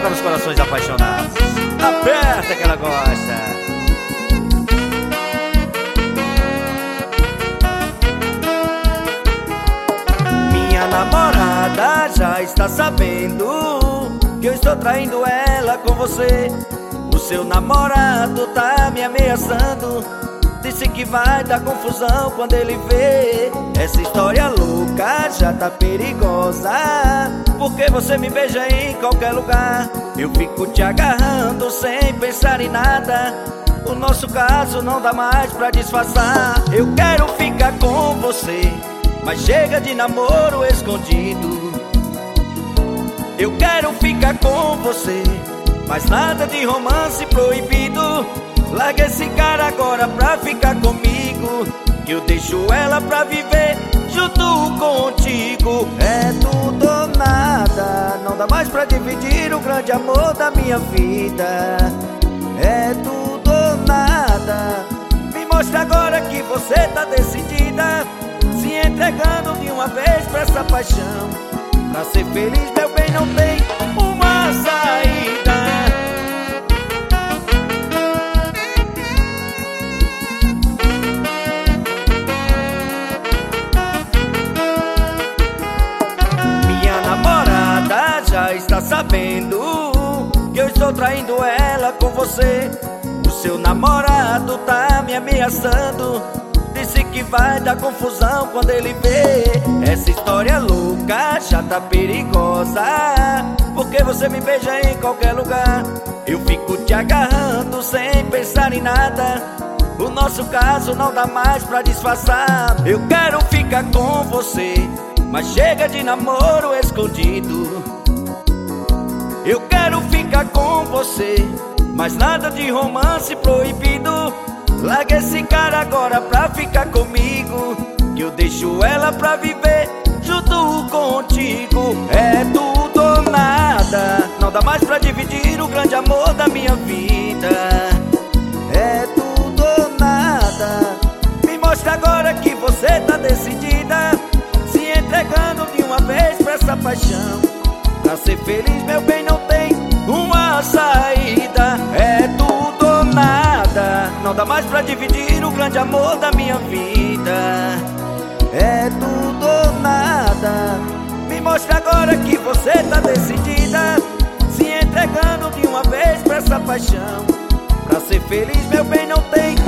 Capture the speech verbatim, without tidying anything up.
toca nos corações apaixonados. Aperta que ela gosta. Minha namorada já está sabendo que eu estou traindo ela com você. O seu namorado tá me ameaçando, disse que vai dar confusão quando ele vê. Essa história louca já tá perigosa, porque você me beija em qualquer lugar. Eu fico te agarrando sem pensar em nada. O nosso caso não dá mais pra disfarçar. Eu quero ficar com você, mas chega de namoro escondido. Eu quero ficar com você, mas nada de romance proibido. Larga esse cara agora pra ficar comigo, que eu deixo ela pra viver junto contigo. É tudo ou nada, não dá mais pra dividir o grande amor da minha vida. É tudo ou nada, me mostra agora que você tá decidida, se entregando de uma vez pra essa paixão. Pra ser feliz, meu bem, não tem uma saída. Já está sabendo que eu estou traindo ela com você. O seu namorado tá me ameaçando, disse que vai dar confusão quando ele vê. Essa história louca já tá perigosa, porque você me beija em qualquer lugar. Eu fico te agarrando sem pensar em nada. O nosso caso não dá mais pra disfarçar. Eu quero ficar com você, mas chega de namoro escondido. Eu quero ficar com você, mas nada de romance proibido. Larga esse cara agora pra ficar comigo, que eu deixo ela pra viver junto contigo. É tudo ou nada, não dá mais pra dividir o grande amor da minha vida. É tudo ou nada, me mostra agora que você tá decidida, se entregando de uma vez pra essa paixão. Pra ser feliz, meu bem, não tem uma saída. É tudo ou nada, não dá mais pra dividir o grande amor da minha vida. É tudo ou nada, me mostra agora que você tá decidida, se entregando de uma vez pra essa paixão. Pra ser feliz, meu bem, não tem